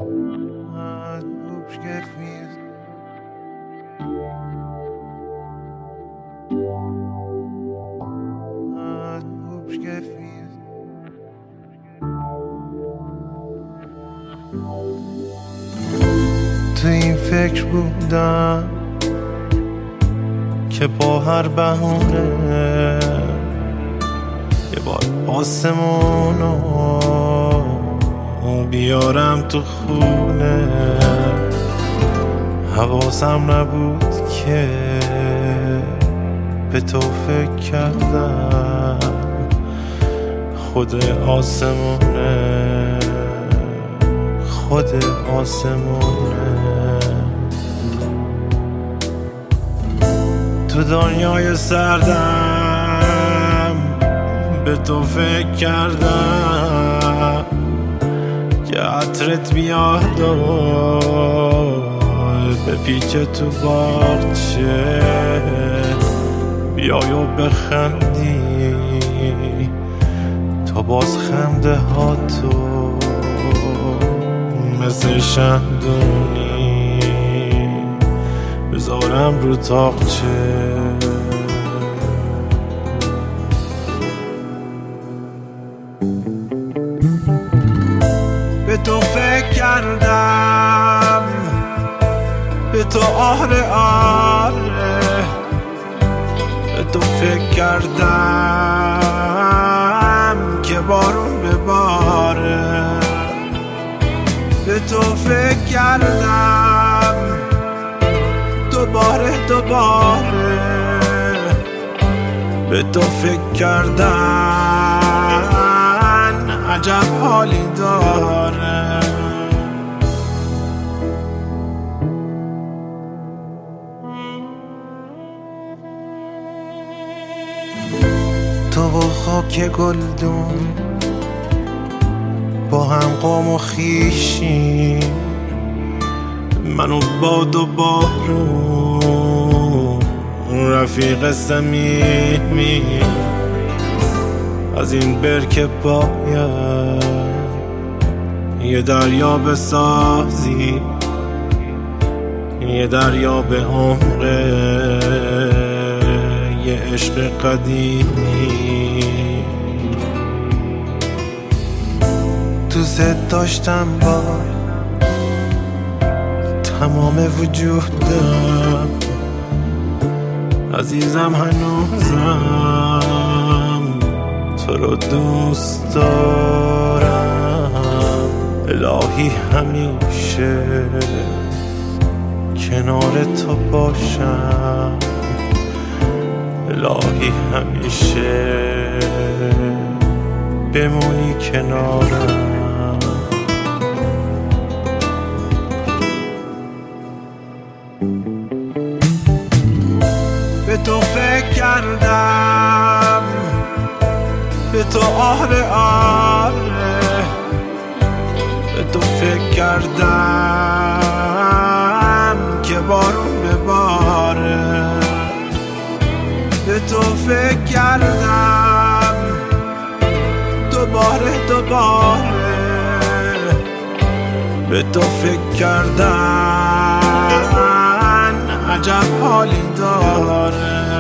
تو این فکر بودم که با هر بهونه یه بار آسمونو بیارم تو خونه. حواسم نبود که به تو فکر کردم خود آسمونه، خود آسمونه. تو دنیای سردم به تو فکر کردم که عطرت بیاد و بپیچه تو باغچه، بیای و بخندی تا باز خنده ها تو مثل شمدونی بذارم رو تاقچه. به تو فکر کردم، به تو آره آره، به تو فکر کردم که بارون بباره. به تو فکر کردم دوباره دوباره، به تو فکر کردن عجب حالی داره. تو و خاک گلدون با هم قوم و خویشی، منو باد و بارون رفیق صمیمی. از این برکه باید یه دریا بسازی، یه دریا به عمق یه عشق قدیمی. دوست داشتم با تمام وجودم، عزیزم هنوزم تو رو دوست دارم. الهی همیشه کنار تو باشم، الهی همیشه بمونی کنارم. به تو فکر کردم، به تو آره آره، به تو فکر کردم که بارون بباره. به تو فکر کردم دوباره دوباره، به تو فکر کردن عجب حالی داره.